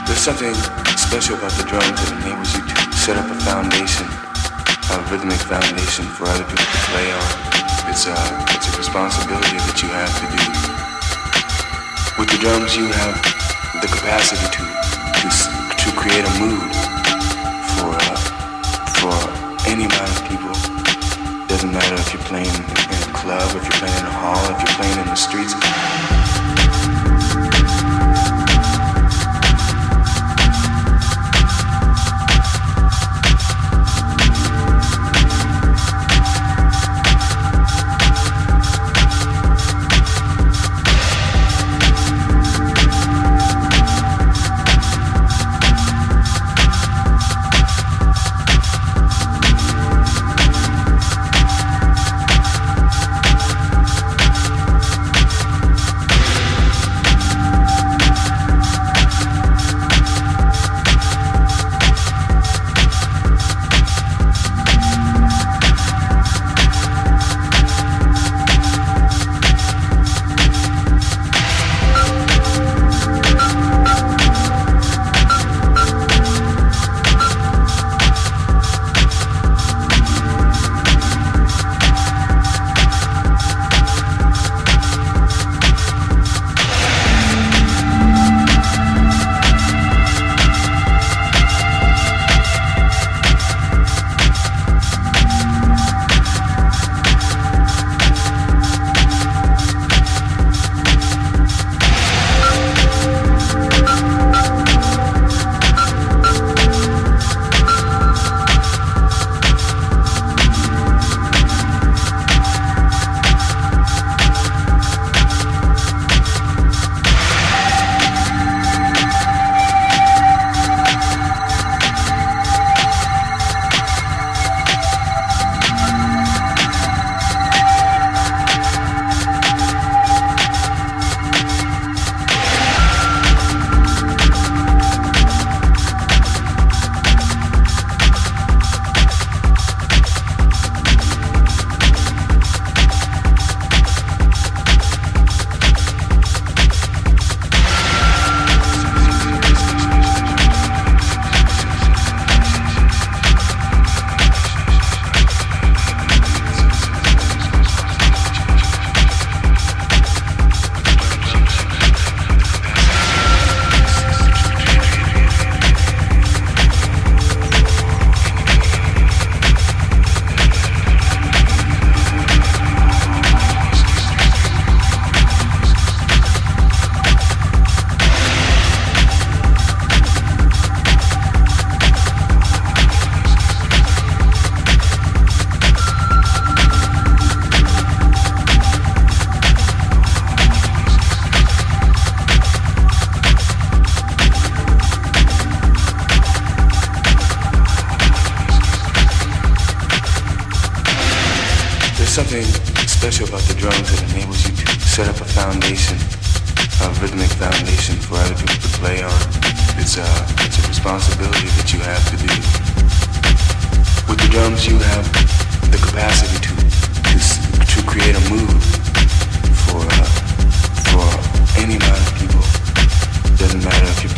There's something special about the drums that enables you to set up a foundation, a rhythmic foundation for other people to play on. It's a responsibility that you have to do. With the drums, you have the capacity to create a mood for any amount of people. Doesn't matter if you're playing in a club, if you're playing in a hall, if you're playing in the streets. Something special about the drums that enables you to set up a foundation, a rhythmic foundation for other people to play on. It's a responsibility that you have to do. With the drums, you have the capacity to create a mood for any amount of people. Doesn't matter if you're